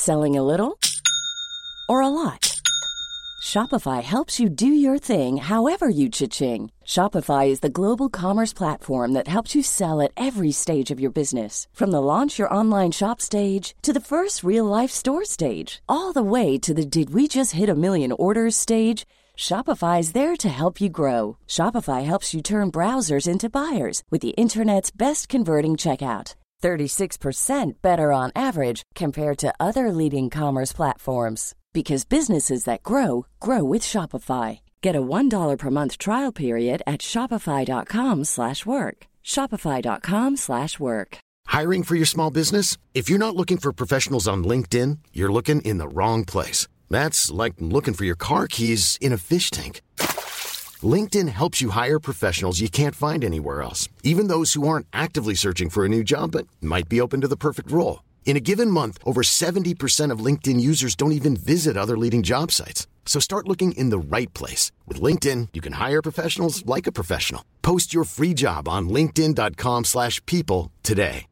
Selling a little or a lot? Shopify helps you do your thing however you cha-ching. Shopify is the global commerce platform that helps you sell at every stage of your business. From the launch your online shop stage to the first real-life store stage, all the way to the did we just hit a million orders stage. Shopify is there to help you grow. Shopify helps you turn browsers into buyers with the internet's best converting checkout. 36% better on average compared to other leading commerce platforms. Because businesses that grow, grow with Shopify. Get a $1 per month trial period at shopify.com/work. Shopify.com/work. Hiring for your small business? If you're not looking for professionals on LinkedIn, you're looking in the wrong place. That's like looking for your car keys in a fish tank. LinkedIn helps you hire professionals you can't find anywhere else, even those who aren't actively searching for a new job but might be open to the perfect role. In a given month, over 70% of LinkedIn users don't even visit other leading job sites. So start looking in the right place. With LinkedIn, you can hire professionals like a professional. Post your free job on linkedin.com/people today.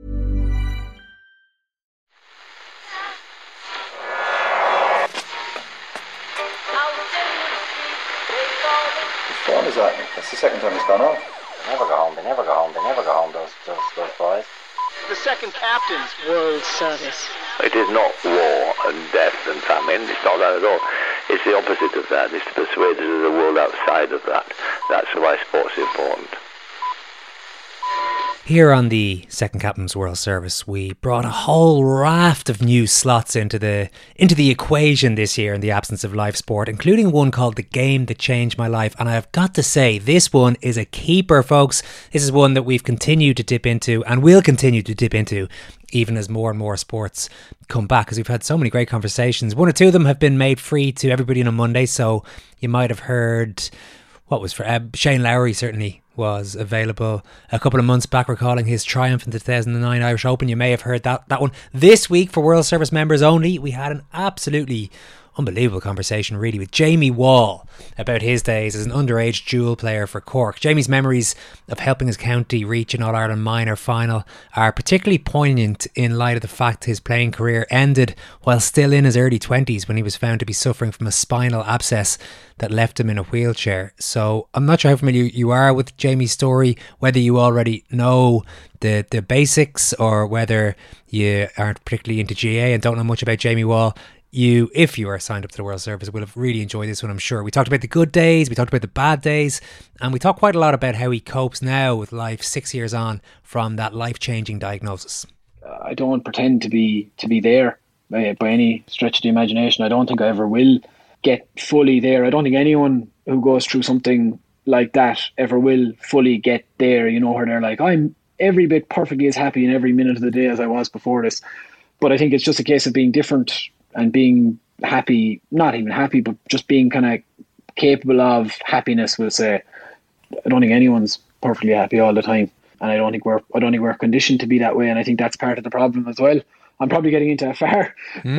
Whose phone is that? That's the second time it's gone off. They never go home, those boys. The Second Captain's World Service. It is not war and death and famine. It's not that at all. It's the opposite of that. It's to persuade us of the world outside of that. That's why sport's important. Here on the Second Captain's World Service, we brought a whole raft of new slots into the equation this year in the absence of live sport, including one called The Game That Changed My Life. And I've got to say, this one is a keeper, folks. This is one that we've continued to dip into and will continue to dip into even as more and more sports come back, because we've had so many great conversations. One or two of them have been made free to everybody on a Monday, so you might have heard what was for Shane Lowry certainly was available a couple of months back, recalling his triumph in the 2009 Irish Open. You may have heard that one. This week, for World Service members only, we had an absolutely unbelievable conversation really with Jamie Wall about his days as an underage dual player for Cork. Jamie's memories of helping his county reach an All-Ireland minor final are particularly poignant in light of the fact his playing career ended while still in his early 20s when he was found to be suffering from a spinal abscess that left him in a wheelchair. So I'm not sure how familiar you are with Jamie's story, whether you already know the basics or whether you aren't particularly into GA and don't know much about Jamie Wall. If you are signed up to the World Service, will have really enjoyed this one, I'm sure. We talked about the good days, we talked about the bad days, and we talked quite a lot about how he copes now with life 6 years on from that life-changing diagnosis. I don't pretend to be there by any stretch of the imagination. I don't think I ever will get fully there. I don't think anyone who goes through something like that ever will fully get there, where they're like, I'm every bit perfectly as happy in every minute of the day as I was before this. But I think it's just a case of being different and being happy, not even happy, but just being kind of capable of happiness, we'll say. I don't think anyone's perfectly happy all the time. And I don't think we're conditioned to be that way. And I think that's part of the problem as well. I'm probably getting into a far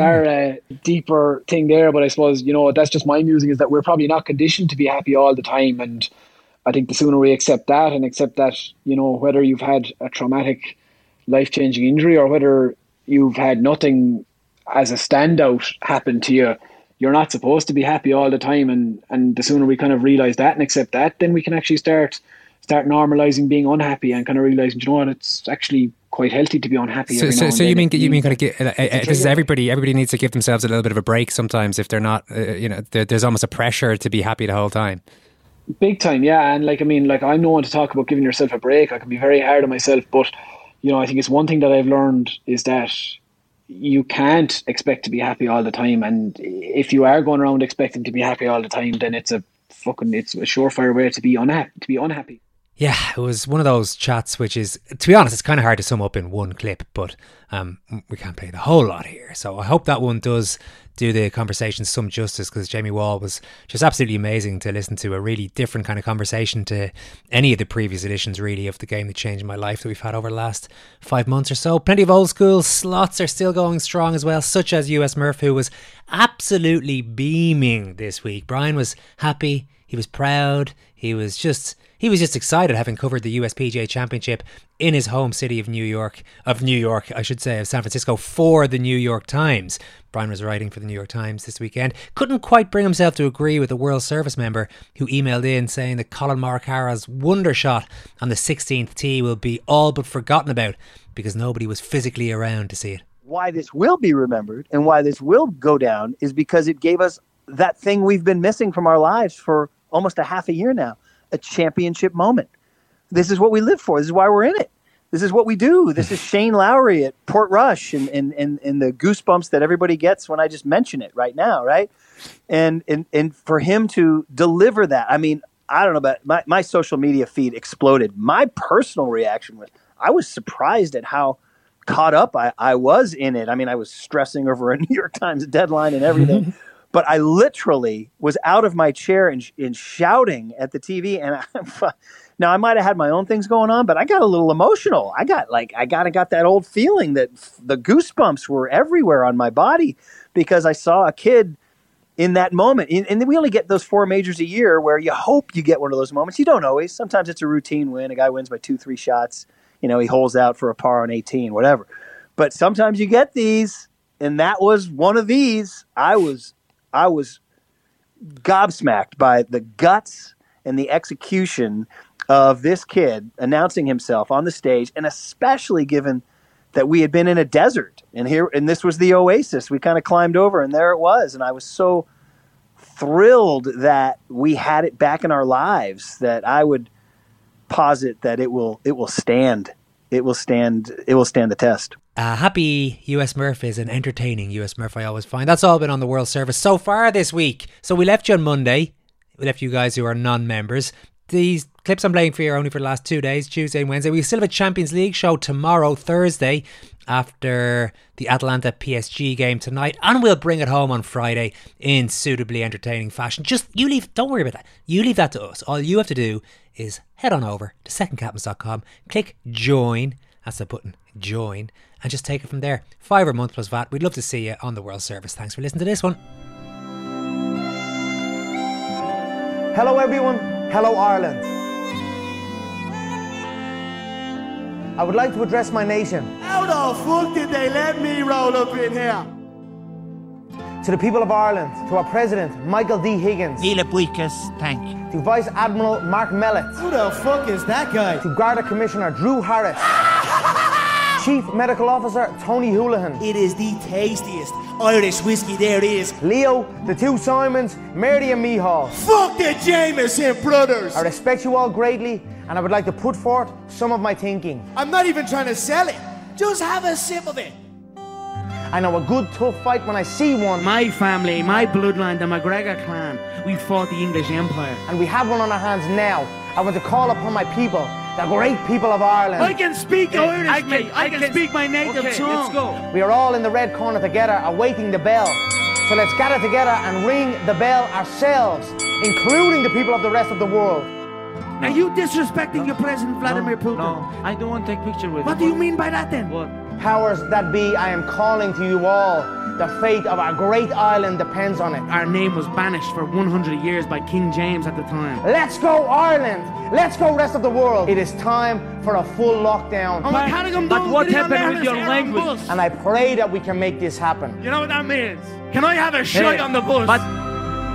deeper thing there, but I suppose, that's just my musing, is that we're probably not conditioned to be happy all the time. And I think the sooner we accept that, whether you've had a traumatic, life-changing injury or whether you've had nothing as a standout happen to you, you're not supposed to be happy all the time. And the sooner we kind of realise that and accept that, then we can actually start normalising being unhappy and kind of realising, it's actually quite healthy to be unhappy. So you mean kind of this is everybody needs to give themselves a little bit of a break sometimes if they're not, there's almost a pressure to be happy the whole time. Big time, yeah. And I'm no one to talk about giving yourself a break. I can be very hard on myself, but I think it's one thing that I've learned is that you can't expect to be happy all the time, and if you are going around expecting to be happy all the time, then it's a surefire way to be unhappy. Yeah, it was one of those chats which is, to be honest, it's kind of hard to sum up in one clip, but we can't play the whole lot here. So I hope that one does do the conversation some justice, because Jamie Wall was just absolutely amazing to listen to. A really different kind of conversation to any of the previous editions, really, of The Game That Changed My Life that we've had over the last 5 months or so. Plenty of old school slots are still going strong as well, such as US Murph, who was absolutely beaming this week. Brian was happy. He was proud. He was just excited, having covered the USPGA Championship in his home city of San Francisco, for the New York Times. Brian was writing for the New York Times this weekend. Couldn't quite bring himself to agree with a World Service member who emailed in saying that Colin Morikawa's wonder shot on the 16th tee will be all but forgotten about because nobody was physically around to see it. Why this will be remembered and why this will go down is because it gave us that thing we've been missing from our lives for almost a half a year now, a championship moment. This is what we live for. This is why we're in it. This is what we do. This is Shane Lowry at Portrush and the goosebumps that everybody gets when I just mention it right now, right? And for him to deliver that, I mean, I don't know, but my social media feed exploded. My personal reaction was I was surprised at how caught up I was in it. I mean, I was stressing over a New York Times deadline and everything. But I literally was out of my chair and shouting at the TV. And now I might have had my own things going on, but I got a little emotional. I got that old feeling that the goosebumps were everywhere on my body because I saw a kid in that moment. And we only get those 4 majors a year where you hope you get one of those moments. You don't always. Sometimes it's a routine win. A guy wins by 2-3 shots. He holds out for a par on 18, whatever. But sometimes you get these, and that was one of these. I was gobsmacked by the guts and the execution of this kid announcing himself on the stage, and especially given that we had been in a desert, and this was the oasis. We kind of climbed over, and there it was, and I was so thrilled that we had it back in our lives that I would posit that it will stand. It will stand the test. Happy US Murph is an entertaining US Murph, I always find. That's all been on the World Service so far this week. So we left you on Monday. We left you guys who are non-members. These clips I'm playing for you are only for the last 2 days, Tuesday and Wednesday. We still have a Champions League show tomorrow, Thursday, after the Atalanta PSG game tonight. And we'll bring it home on Friday in suitably entertaining fashion. Don't worry about that. You leave that to us. All you have to do is head on over to secondcaptains.com, click join. That's the button, join, and just take it from there. £5 a month plus VAT. We'd love to see you on the World Service. Thanks for listening to this one. Hello everyone, hello Ireland. I would like to address my nation. How the fuck did they let me roll up in here? To the people of Ireland, to our President, Michael D. Higgins. Thank you. To Vice Admiral Mark Mellett. Who the fuck is that guy? To Garda Commissioner Drew Harris. Chief Medical Officer Tony Houlihan. It is the tastiest Irish whiskey there is. Leo, the two Simons, Mary and Mihal. Fuck the Jameson brothers! I respect you all greatly, and I would like to put forth some of my thinking. I'm not even trying to sell it. Just have a sip of it. I know a good tough fight when I see one. My family, my bloodline, the McGregor clan, we fought the English Empire. And we have one on our hands now. I want to call upon my people, the great people of Ireland. I can speak Irish, I can speak my native tongue. Let's go. We are all in the red corner together, awaiting the bell. So let's gather together and ring the bell ourselves, including the people of the rest of the world. Are you disrespecting your President Vladimir Putin? No, I don't want to take picture with him. What do you mean by that then? What? Powers that be, I am calling to you all. The fate of our great island depends on it. Our name was banished for 100 years by King James at the time. Let's go Ireland! Let's go rest of the world! It is time for a full lockdown. But what happened with your language? And I pray that we can make this happen. You know what that means? Can I have a shot on the bus? But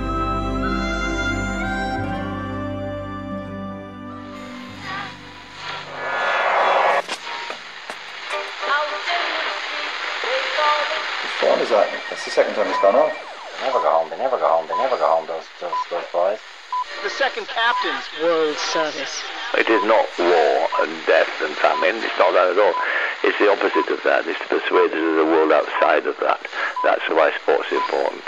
What is that? That's the second time it's gone off. They never go home, those boys. The second captain's World Service. It is not war and death and famine. It's not that at all. It's the opposite of that. It's to persuade us of the world outside of that. That's why sports is important.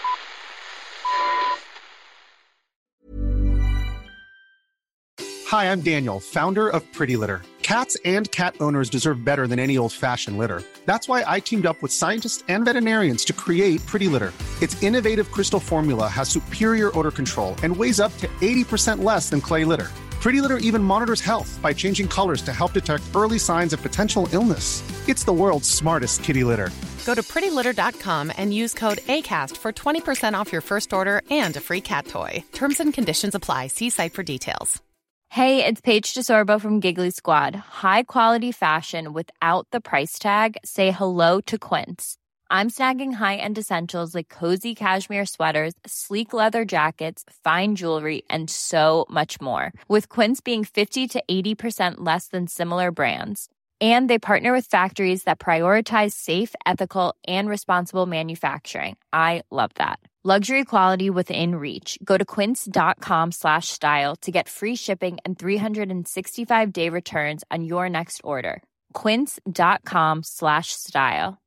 Hi, I'm Daniel, founder of Pretty Litter. Cats and cat owners deserve better than any old-fashioned litter. That's why I teamed up with scientists and veterinarians to create Pretty Litter. Its innovative crystal formula has superior odor control and weighs up to 80% less than clay litter. Pretty Litter even monitors health by changing colors to help detect early signs of potential illness. It's the world's smartest kitty litter. Go to prettylitter.com and use code ACAST for 20% off your first order and a free cat toy. Terms and conditions apply. See site for details. Hey, it's Paige DeSorbo from Giggly Squad. High quality fashion without the price tag. Say hello to Quince. I'm snagging high-end essentials like cozy cashmere sweaters, sleek leather jackets, fine jewelry, and so much more. With Quince being 50 to 80% less than similar brands. And they partner with factories that prioritize safe, ethical, and responsible manufacturing. I love that. Luxury quality within reach. Go to quince.com/style to get free shipping and 365-day returns on your next order. Quince.com/style.